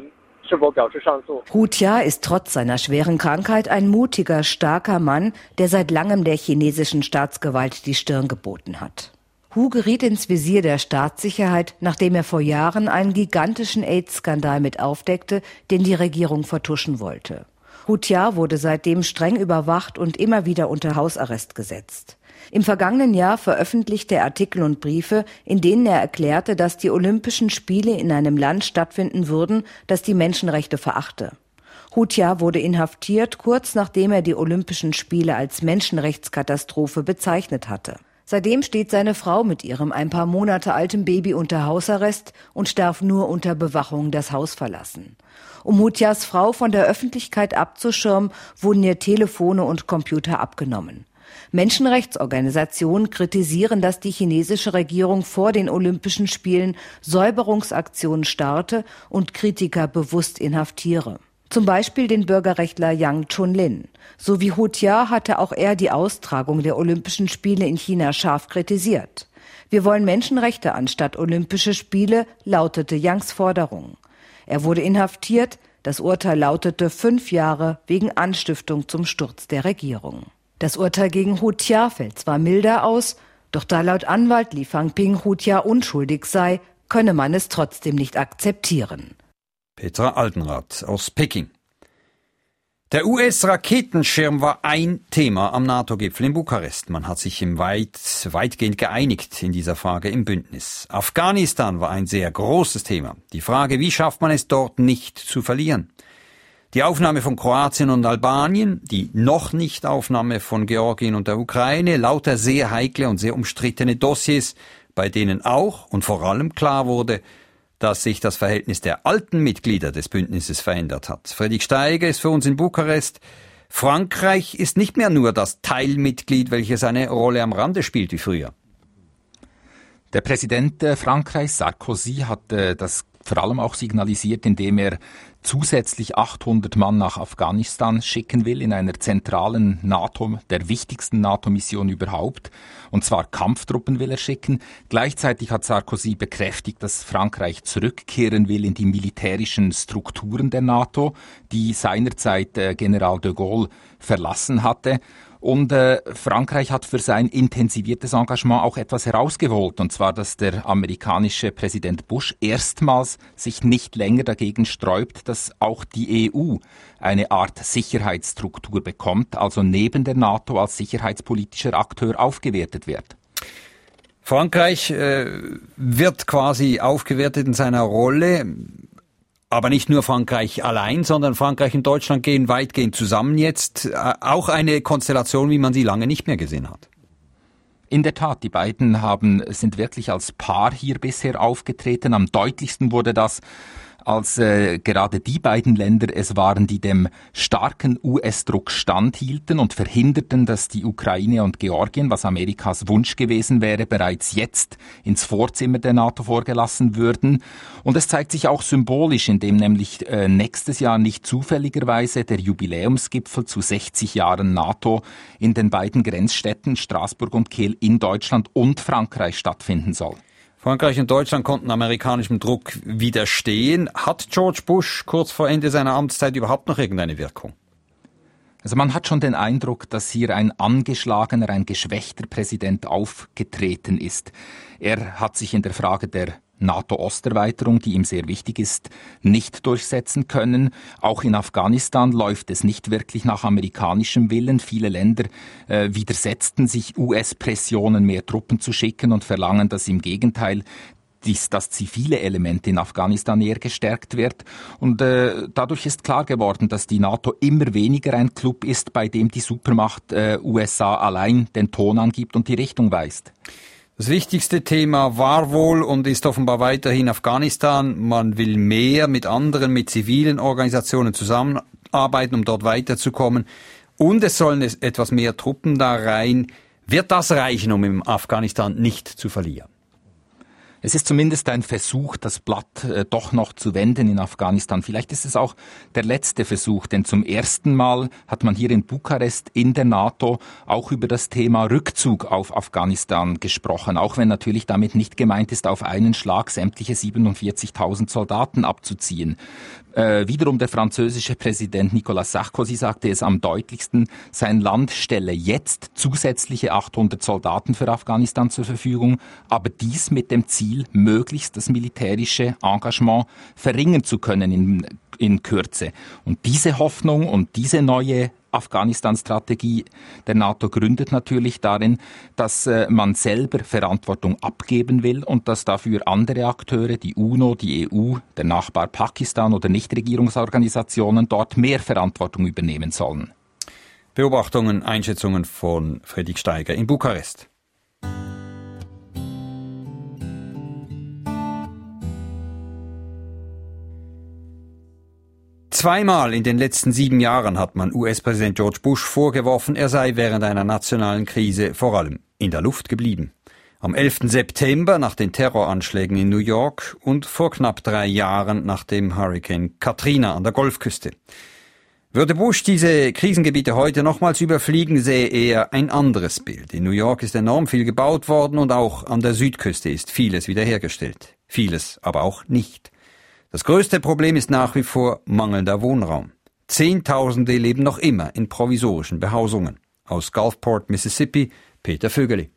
Hu Jia ist trotz seiner schweren Krankheit ein mutiger, starker Mann, der seit langem der chinesischen Staatsgewalt die Stirn geboten hat. Hu geriet ins Visier der Staatssicherheit, nachdem er vor Jahren einen gigantischen AIDS-Skandal mit aufdeckte, den die Regierung vertuschen wollte. Hu Jia wurde seitdem streng überwacht und immer wieder unter Hausarrest gesetzt. Im vergangenen Jahr veröffentlichte er Artikel und Briefe, in denen er erklärte, dass die Olympischen Spiele in einem Land stattfinden würden, das die Menschenrechte verachte. Hu Jia wurde inhaftiert, kurz nachdem er die Olympischen Spiele als Menschenrechtskatastrophe bezeichnet hatte. Seitdem steht seine Frau mit ihrem ein paar Monate alten Baby unter Hausarrest und darf nur unter Bewachung das Haus verlassen. Um Hu Jias Frau von der Öffentlichkeit abzuschirmen, wurden ihr Telefone und Computer abgenommen. Menschenrechtsorganisationen kritisieren, dass die chinesische Regierung vor den Olympischen Spielen Säuberungsaktionen starte und Kritiker bewusst inhaftiere. Zum Beispiel den Bürgerrechtler Yang Chunlin. So wie Hu Jia hatte auch er die Austragung der Olympischen Spiele in China scharf kritisiert. Wir wollen Menschenrechte anstatt Olympische Spiele, lautete Yangs Forderung. Er wurde inhaftiert, das Urteil lautete 5 Jahre wegen Anstiftung zum Sturz der Regierung. Das Urteil gegen Hu Jia fällt zwar milder aus, doch da laut Anwalt Li Fangping Hu Jia unschuldig sei, könne man es trotzdem nicht akzeptieren. Petra Aldenrath aus Peking. Der US-Raketenschirm war ein Thema am NATO-Gipfel in Bukarest. Man hat sich weitgehend geeinigt in dieser Frage im Bündnis. Afghanistan war ein sehr großes Thema. Die Frage, wie schafft man es dort nicht zu verlieren? Die Aufnahme von Kroatien und Albanien, die noch nicht Aufnahme von Georgien und der Ukraine, lauter sehr heikle und sehr umstrittene Dossiers, bei denen auch und vor allem klar wurde, dass sich das Verhältnis der alten Mitglieder des Bündnisses verändert hat. Fredrik Steiger ist für uns in Bukarest. Frankreich ist nicht mehr nur das Teilmitglied, welches eine Rolle am Rande spielt wie früher. Der Präsident Frankreichs, Sarkozy, hat das vor allem auch signalisiert, indem er zusätzlich 800 Mann nach Afghanistan schicken will, in einer zentralen NATO, der wichtigsten NATO-Mission überhaupt. Und zwar Kampftruppen will er schicken. Gleichzeitig hat Sarkozy bekräftigt, dass Frankreich zurückkehren will in die militärischen Strukturen der NATO, die seinerzeit General de Gaulle verlassen hatte. Und Frankreich hat für sein intensiviertes Engagement auch etwas herausgeholt, und zwar, dass der amerikanische Präsident Bush erstmals sich nicht länger dagegen sträubt, dass auch die EU eine Art Sicherheitsstruktur bekommt, also neben der NATO als sicherheitspolitischer Akteur aufgewertet wird. Frankreich wird quasi aufgewertet in seiner Rolle. Aber nicht nur Frankreich allein, sondern Frankreich und Deutschland gehen weitgehend zusammen jetzt. Auch eine Konstellation, wie man sie lange nicht mehr gesehen hat. In der Tat, die beiden sind wirklich als Paar hier bisher aufgetreten. Am deutlichsten wurde das, als gerade die beiden Länder es waren, die dem starken US-Druck standhielten und verhinderten, dass die Ukraine und Georgien, was Amerikas Wunsch gewesen wäre, bereits jetzt ins Vorzimmer der NATO vorgelassen würden. Und es zeigt sich auch symbolisch, indem nämlich nächstes Jahr nicht zufälligerweise der Jubiläumsgipfel zu 60 Jahren NATO in den beiden Grenzstädten Straßburg und Kehl in Deutschland und Frankreich stattfinden soll. Frankreich und Deutschland konnten amerikanischem Druck widerstehen. Hat George Bush kurz vor Ende seiner Amtszeit überhaupt noch irgendeine Wirkung? Also man hat schon den Eindruck, dass hier ein angeschlagener, ein geschwächter Präsident aufgetreten ist. Er hat sich in der Frage der NATO-Osterweiterung, die ihm sehr wichtig ist, nicht durchsetzen können. Auch in Afghanistan läuft es nicht wirklich nach amerikanischem Willen. Viele Länder widersetzten sich US-Pressionen, mehr Truppen zu schicken und verlangen, dass im Gegenteil das zivile Element in Afghanistan eher gestärkt wird. Und dadurch ist klar geworden, dass die NATO immer weniger ein Club ist, bei dem die Supermacht USA allein den Ton angibt und die Richtung weist. Das wichtigste Thema war wohl und ist offenbar weiterhin Afghanistan. Man will mehr mit anderen, mit zivilen Organisationen zusammenarbeiten, um dort weiterzukommen. Und es sollen etwas mehr Truppen da rein. Wird das reichen, um im Afghanistan nicht zu verlieren? Es ist zumindest ein Versuch, das Blatt doch noch zu wenden in Afghanistan. Vielleicht ist es auch der letzte Versuch, denn zum ersten Mal hat man hier in Bukarest in der NATO auch über das Thema Rückzug auf Afghanistan gesprochen, auch wenn natürlich damit nicht gemeint ist, auf einen Schlag sämtliche 47.000 Soldaten abzuziehen. Wiederum der französische Präsident Nicolas Sarkozy sagte es am deutlichsten, sein Land stelle jetzt zusätzliche 800 Soldaten für Afghanistan zur Verfügung, aber dies mit dem Ziel, möglichst das militärische Engagement verringern zu können in Kürze. Und diese Hoffnung und diese neue Afghanistan-Strategie der NATO gründet natürlich darin, dass man selber Verantwortung abgeben will und dass dafür andere Akteure, die UNO, die EU, der Nachbar Pakistan oder Nichtregierungsorganisationen dort mehr Verantwortung übernehmen sollen. Beobachtungen, Einschätzungen von Fredrik Steiger in Bukarest. Zweimal in den letzten 7 Jahren hat man US-Präsident George Bush vorgeworfen, er sei während einer nationalen Krise vor allem in der Luft geblieben. Am 11. September nach den Terroranschlägen in New York und vor knapp 3 Jahren nach dem Hurrikan Katrina an der Golfküste. Würde Bush diese Krisengebiete heute nochmals überfliegen, sähe er ein anderes Bild. In New York ist enorm viel gebaut worden und auch an der Südküste ist vieles wiederhergestellt. Vieles aber auch nicht. Das größte Problem ist nach wie vor mangelnder Wohnraum. Zehntausende leben noch immer in provisorischen Behausungen. Aus Gulfport, Mississippi, Peter Vögeli.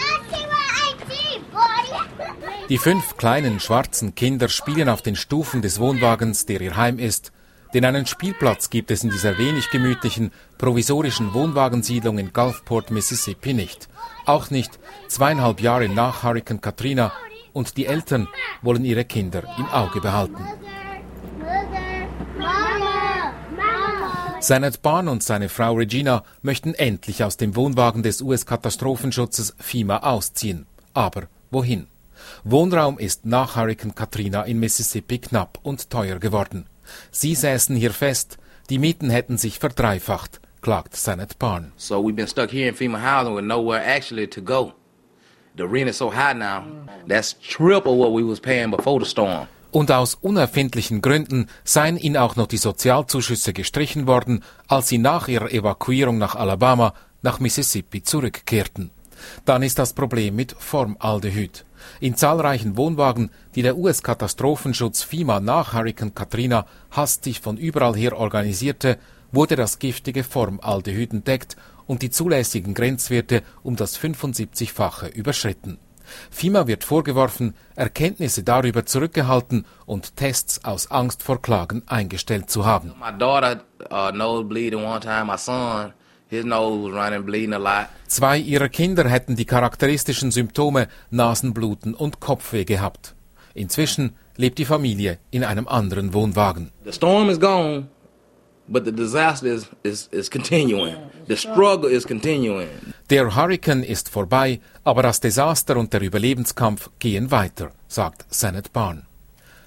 Die 5 kleinen schwarzen Kinder spielen auf den Stufen des Wohnwagens, der ihr Heim ist. Denn einen Spielplatz gibt es in dieser wenig gemütlichen, provisorischen Wohnwagensiedlung in Gulfport, Mississippi nicht. Auch nicht 2,5 Jahre nach Hurrikan Katrina. Und die Eltern wollen ihre Kinder im Auge behalten. Sanat Barn und seine Frau Regina möchten endlich aus dem Wohnwagen des US-Katastrophenschutzes FEMA ausziehen. Aber wohin? Wohnraum ist nach Hurrikan Katrina in Mississippi knapp und teuer geworden. Sie säßen hier fest, die Mieten hätten sich verdreifacht, klagt Sanat Barn. So we've been stuck here in FEMA housing with nowhere actually to go. The rent is so high now, that's triple what we was paying before the storm. Und aus unerfindlichen Gründen seien ihnen auch noch die Sozialzuschüsse gestrichen worden, als sie nach ihrer Evakuierung nach Alabama nach Mississippi zurückkehrten. Dann ist das Problem mit Formaldehyd. In zahlreichen Wohnwagen, die der US-Katastrophenschutz FEMA nach Hurrikan Katrina hastig von überall her organisierte, wurde das giftige Formaldehyd entdeckt und die zulässigen Grenzwerte um das 75-fache überschritten. FEMA wird vorgeworfen, Erkenntnisse darüber zurückgehalten und Tests aus Angst vor Klagen eingestellt zu haben. My daughter nose bleeding one time, my son, his nose was running bleeding a lot. 2 ihrer Kinder hätten die charakteristischen Symptome Nasenbluten und Kopfweh gehabt. Inzwischen lebt die Familie in einem anderen Wohnwagen. The storm is gone. But the disaster is continuing. The struggle is continuing. Der Hurrikan ist vorbei, aber das Desaster und der Überlebenskampf gehen weiter, sagt Sanat Barn.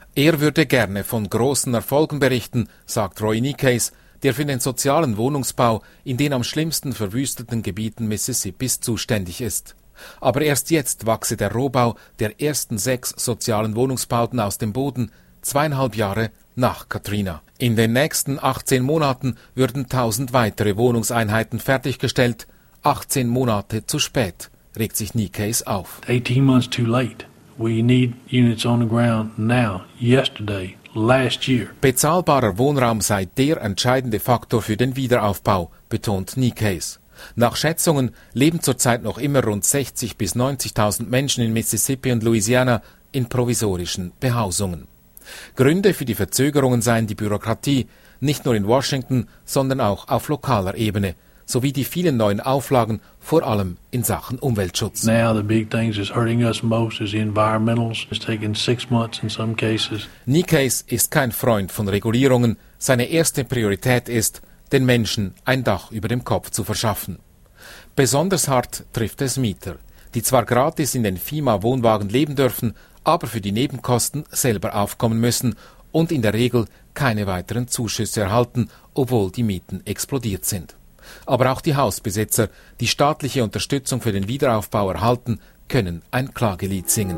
Er würde gerne von großen Erfolgen berichten, sagt Roy Nicaise, der für den sozialen Wohnungsbau in den am schlimmsten verwüsteten Gebieten Mississippis zuständig ist. Aber erst jetzt wachse der Rohbau der ersten 6 sozialen Wohnungsbauten aus dem Boden, 2,5 Jahre nach Katrina. In den nächsten 18 Monaten würden 1000 weitere Wohnungseinheiten fertiggestellt, 18 Monate zu spät, regt sich Nicaise auf. 18 months too late. We need units on the ground now, yesterday, last year. Bezahlbarer Wohnraum sei der entscheidende Faktor für den Wiederaufbau, betont Nicaise. Nach Schätzungen leben zurzeit noch immer rund 60.000 bis 90.000 Menschen in Mississippi und Louisiana in provisorischen Behausungen. Gründe für die Verzögerungen seien die Bürokratie, nicht nur in Washington, sondern auch auf lokaler Ebene, sowie die vielen neuen Auflagen, vor allem in Sachen Umweltschutz. Now the big things that's hurting us most is the environmentals. It's taken 6 months in some cases. Nicaise ist kein Freund von Regulierungen. Seine erste Priorität ist, den Menschen ein Dach über dem Kopf zu verschaffen. Besonders hart trifft es Mieter, die zwar gratis in den FEMA-Wohnwagen leben dürfen, aber für die Nebenkosten selber aufkommen müssen und in der Regel keine weiteren Zuschüsse erhalten, obwohl die Mieten explodiert sind. Aber auch die Hausbesitzer, die staatliche Unterstützung für den Wiederaufbau erhalten, können ein Klagelied singen.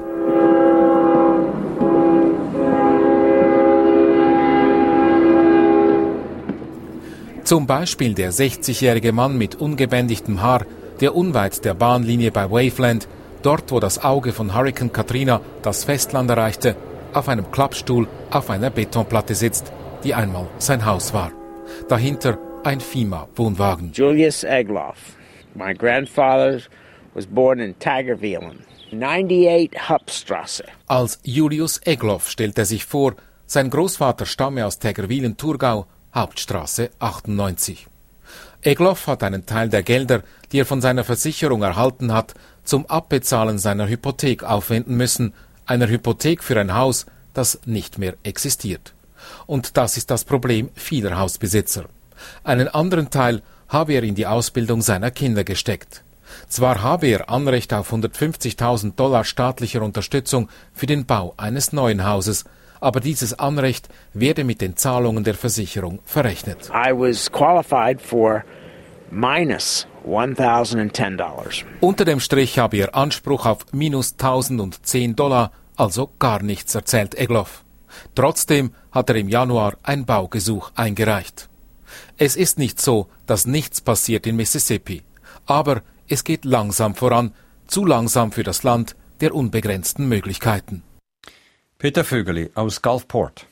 Zum Beispiel der 60-jährige Mann mit ungebändigtem Haar, der unweit der Bahnlinie bei Waveland, dort wo das Auge von Hurrikan Katrina das Festland erreichte, auf einem Klappstuhl auf einer Betonplatte sitzt, die einmal sein Haus war. Dahinter ein FEMA-Wohnwagen. Julius Egloff. My grandfather was born in Tigerville, 98 Hauptstraße. Als Julius Egloff stellt er sich vor, sein Großvater stamme aus Tägerwilen, Thurgau, Hauptstraße 98. Egloff hat einen Teil der Gelder, die er von seiner Versicherung erhalten hat, zum Abbezahlen seiner Hypothek aufwenden müssen, einer Hypothek für ein Haus, das nicht mehr existiert. Und das ist das Problem vieler Hausbesitzer. Einen anderen Teil habe er in die Ausbildung seiner Kinder gesteckt. Zwar habe er Anrecht auf $150.000 staatlicher Unterstützung für den Bau eines neuen Hauses, aber dieses Anrecht werde mit den Zahlungen der Versicherung verrechnet. I was qualified for minus $1,010. Unter dem Strich habe er Anspruch auf minus $1.010, also gar nichts, erzählt Egloff. Trotzdem hat er im Januar ein Baugesuch eingereicht. Es ist nicht so, dass nichts passiert in Mississippi, aber es geht langsam voran, zu langsam für das Land der unbegrenzten Möglichkeiten. Peter Vögeli aus Gulfport.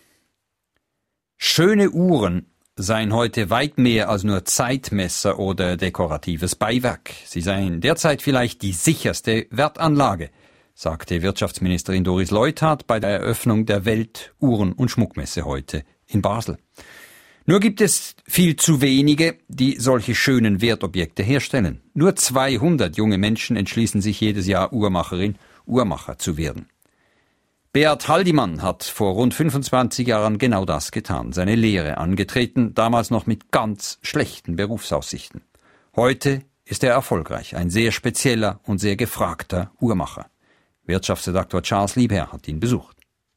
Schöne Uhren seien heute weit mehr als nur Zeitmesser oder dekoratives Beiwerk. Sie seien derzeit vielleicht die sicherste Wertanlage, sagte Wirtschaftsministerin Doris Leuthard bei der Eröffnung der Welt-Uhren- und Schmuckmesse heute in Basel. Nur gibt es viel zu wenige, die solche schönen Wertobjekte herstellen. Nur 200 junge Menschen entschließen sich jedes Jahr Uhrmacherin, Uhrmacher zu werden. Beat Haldimann hat vor rund 25 Jahren genau das getan, seine Lehre angetreten, damals noch mit ganz schlechten Berufsaussichten. Heute ist er erfolgreich, ein sehr spezieller und sehr gefragter Uhrmacher. Wirtschaftsredaktor Charles Liebherr hat ihn besucht.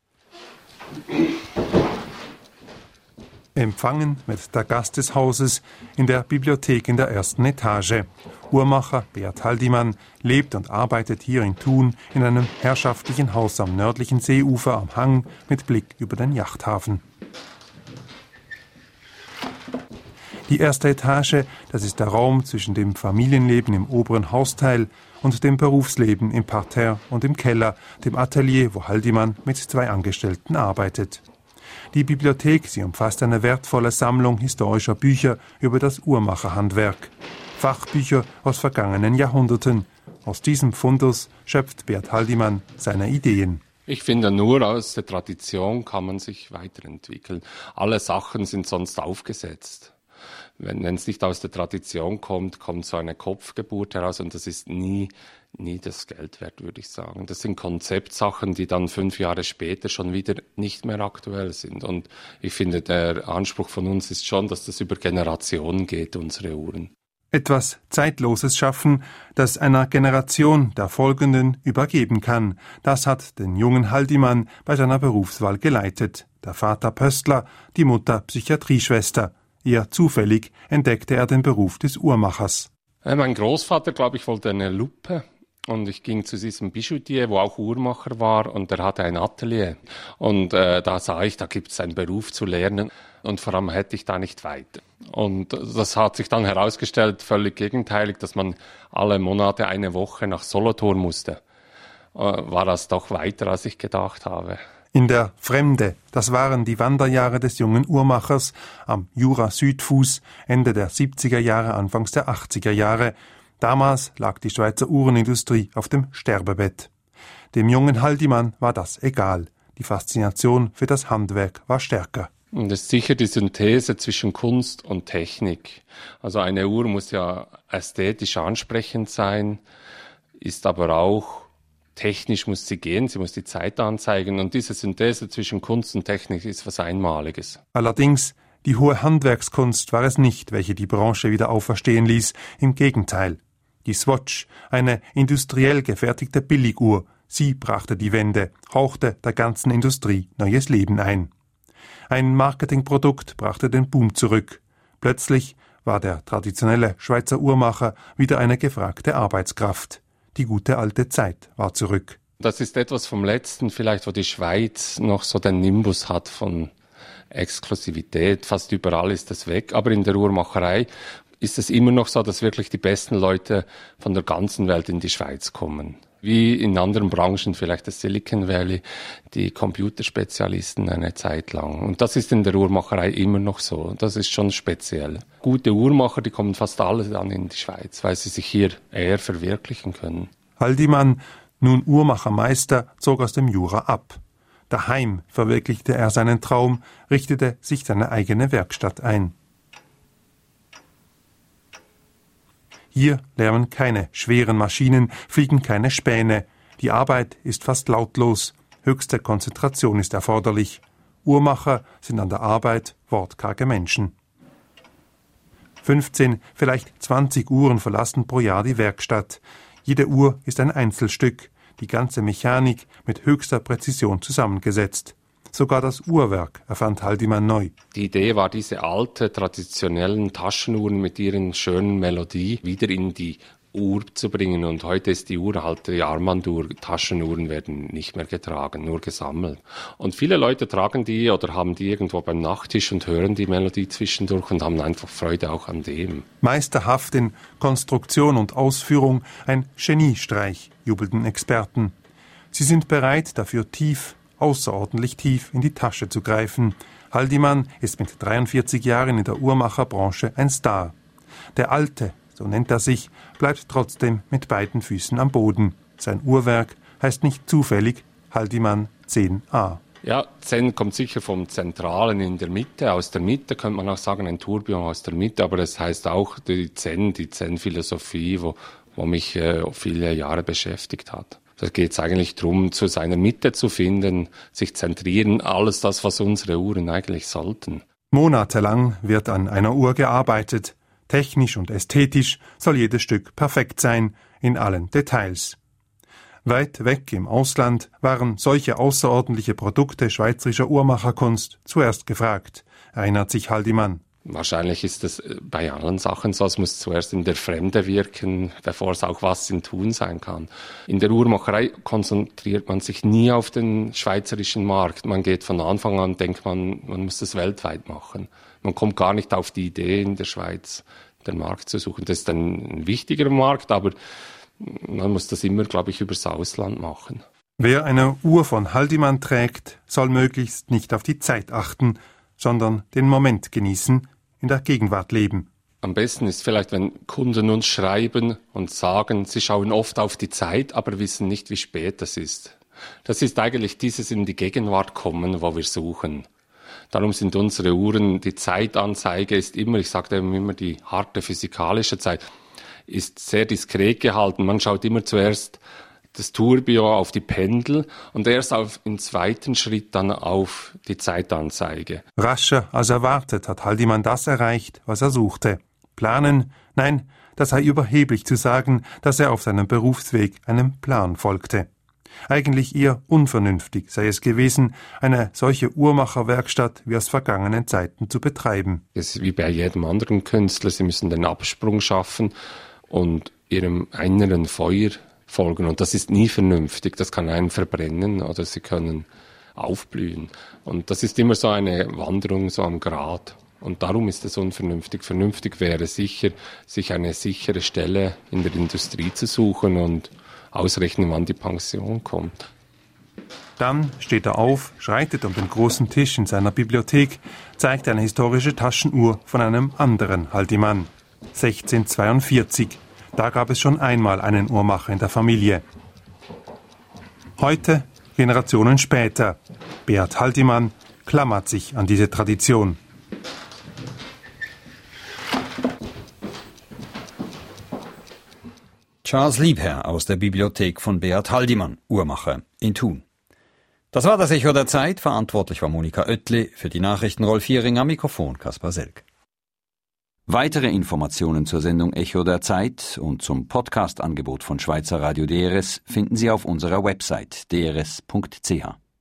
Empfangen wird der Gast des Hauses in der Bibliothek in der ersten Etage. Uhrmacher Beat Haldimann lebt und arbeitet hier in Thun in einem herrschaftlichen Haus am nördlichen Seeufer am Hang mit Blick über den Yachthafen. Die erste Etage, das ist der Raum zwischen dem Familienleben im oberen Hausteil und dem Berufsleben im Parterre und im Keller, dem Atelier, wo Haldimann mit 2 Angestellten arbeitet. Die Bibliothek, sie umfasst eine wertvolle Sammlung historischer Bücher über das Uhrmacherhandwerk. Fachbücher aus vergangenen Jahrhunderten. Aus diesem Fundus schöpft Beat Haldimann seine Ideen. Ich finde, nur aus der Tradition kann man sich weiterentwickeln. Alle Sachen sind sonst aufgesetzt. Wenn es nicht aus der Tradition kommt, kommt so eine Kopfgeburt heraus und das ist nie das Geld wert, würde ich sagen. Das sind Konzeptsachen, die dann 5 Jahre später schon wieder nicht mehr aktuell sind. Und ich finde, der Anspruch von uns ist schon, dass das über Generationen geht, unsere Uhren. Etwas Zeitloses schaffen, das einer Generation der Folgenden übergeben kann. Das hat den jungen Haldimann bei seiner Berufswahl geleitet. Der Vater Pöstler, die Mutter Psychiatrieschwester. Eher zufällig entdeckte er den Beruf des Uhrmachers. Mein Großvater, glaube ich, wollte eine Lupe. Und ich ging zu diesem Bijoutier, wo auch Uhrmacher war, und der hatte ein Atelier. Und da sah ich, da gibt es einen Beruf zu lernen. Und vor allem hätte ich da nicht weiter. Und das hat sich dann herausgestellt, völlig gegenteilig, dass man alle Monate eine Woche nach Solothurn musste. War das doch weiter, als ich gedacht habe. In der Fremde, das waren die Wanderjahre des jungen Uhrmachers am Jura-Südfuß, Ende der 70er Jahre, Anfangs der 80er Jahre. Damals lag die Schweizer Uhrenindustrie auf dem Sterbebett. Dem jungen Haldimann war das egal. Die Faszination für das Handwerk war stärker. Und es ist sicher die Synthese zwischen Kunst und Technik. Also eine Uhr muss ja ästhetisch ansprechend sein, ist aber auch technisch muss sie gehen, sie muss die Zeit anzeigen. Und diese Synthese zwischen Kunst und Technik ist was Einmaliges. Allerdings, die hohe Handwerkskunst war es nicht, welche die Branche wieder auferstehen ließ. Im Gegenteil. Die Swatch, eine industriell gefertigte Billiguhr, sie brachte die Wende, hauchte der ganzen Industrie neues Leben ein. Ein Marketingprodukt brachte den Boom zurück. Plötzlich war der traditionelle Schweizer Uhrmacher wieder eine gefragte Arbeitskraft. Die gute alte Zeit war zurück. Das ist etwas vom Letzten vielleicht, wo die Schweiz noch so den Nimbus hat von Exklusivität. Fast überall ist das weg. Aber in der Uhrmacherei ist es immer noch so, dass wirklich die besten Leute von der ganzen Welt in die Schweiz kommen. Wie in anderen Branchen, vielleicht das Silicon Valley, die Computerspezialisten eine Zeit lang. Und das ist in der Uhrmacherei immer noch so. Das ist schon speziell. Gute Uhrmacher, die kommen fast alle dann in die Schweiz, weil sie sich hier eher verwirklichen können. Haldimann, nun Uhrmachermeister, zog aus dem Jura ab. Daheim verwirklichte er seinen Traum, richtete sich seine eigene Werkstatt ein. Hier lärmen keine schweren Maschinen, fliegen keine Späne. Die Arbeit ist fast lautlos. Höchste Konzentration ist erforderlich. Uhrmacher sind an der Arbeit wortkarge Menschen. 15, vielleicht 20 Uhren verlassen pro Jahr die Werkstatt. Jede Uhr ist ein Einzelstück, die ganze Mechanik mit höchster Präzision zusammengesetzt. Sogar das Uhrwerk erfand Haldimann neu. Die Idee war, diese alte, traditionellen Taschenuhren mit ihren schönen Melodie wieder in die Uhr zu bringen. Und heute ist die Uhr halt die Armbanduhr. Taschenuhren werden nicht mehr getragen, nur gesammelt. Und viele Leute tragen die oder haben die irgendwo beim Nachttisch und hören die Melodie zwischendurch und haben einfach Freude auch an dem. Meisterhaft in Konstruktion und Ausführung, ein Geniestreich, jubelten Experten. Sie sind bereit, dafür außerordentlich tief in die Tasche zu greifen. Haldimann ist mit 43 Jahren in der Uhrmacherbranche ein Star. Der Alte, so nennt er sich, bleibt trotzdem mit beiden Füßen am Boden. Sein Uhrwerk heißt nicht zufällig Haldimann 10a. Ja, Zen kommt sicher vom Zentralen in der Mitte. Aus der Mitte könnte man auch sagen, ein Tourbillon aus der Mitte, aber es heißt auch die Zen-Philosophie, wo mich viele Jahre beschäftigt hat. Da geht es eigentlich darum, zu seiner Mitte zu finden, sich zentrieren, alles das, was unsere Uhren eigentlich sollten. Monatelang wird an einer Uhr gearbeitet. Technisch und ästhetisch soll jedes Stück perfekt sein, in allen Details. Weit weg im Ausland waren solche außerordentliche Produkte schweizerischer Uhrmacherkunst zuerst gefragt, erinnert sich Haldimann. Wahrscheinlich ist es bei allen Sachen so, es muss zuerst in der Fremde wirken, bevor es auch was im Tun sein kann. In der Uhrmacherei konzentriert man sich nie auf den schweizerischen Markt. Man geht von Anfang an, denkt man muss das weltweit machen. Man kommt gar nicht auf die Idee, in der Schweiz den Markt zu suchen. Das ist ein wichtiger Markt, aber man muss das immer, glaube ich, übers Ausland machen. Wer eine Uhr von Haldimann trägt, soll möglichst nicht auf die Zeit achten, sondern den Moment genießen, in der Gegenwart leben. Am besten ist vielleicht, wenn Kunden uns schreiben und sagen, sie schauen oft auf die Zeit, aber wissen nicht, wie spät es ist. Das ist eigentlich dieses in die Gegenwart kommen, wo wir suchen. Darum sind unsere Uhren, die Zeitanzeige ist immer, ich sage immer, die harte physikalische Zeit, ist sehr diskret gehalten. Man schaut immer zuerst das Tourbillon auf die Pendel und erst im zweiten Schritt dann auf die Zeitanzeige. Rascher als erwartet hat Haldimann das erreicht, was er suchte. Planen? Nein, das sei überheblich zu sagen, dass er auf seinem Berufsweg einem Plan folgte. Eigentlich eher unvernünftig sei es gewesen, eine solche Uhrmacherwerkstatt wie aus vergangenen Zeiten zu betreiben. Es ist wie bei jedem anderen Künstler, sie müssen den Absprung schaffen und ihrem inneren Feuer folgen. Und das ist nie vernünftig, das kann einen verbrennen oder sie können aufblühen. Und das ist immer so eine Wanderung so am Grat. Und darum ist es unvernünftig. Vernünftig wäre sicher, sich eine sichere Stelle in der Industrie zu suchen und ausrechnen, wann die Pension kommt. Dann steht er auf, schreitet um den großen Tisch in seiner Bibliothek, zeigt eine historische Taschenuhr von einem anderen Haldimann. 1642. Da gab es schon einmal einen Uhrmacher in der Familie. Heute, Generationen später, Beat Haldimann klammert sich an diese Tradition. Charles Liebherr aus der Bibliothek von Beat Haldimann, Uhrmacher in Thun. Das war das Echo der Zeit. Verantwortlich war Monika Oettli, für die Nachrichten Rolf Hiering, am Mikrofon Kaspar Selk. Weitere Informationen zur Sendung Echo der Zeit und zum Podcast-Angebot von Schweizer Radio DRS finden Sie auf unserer Website drs.ch.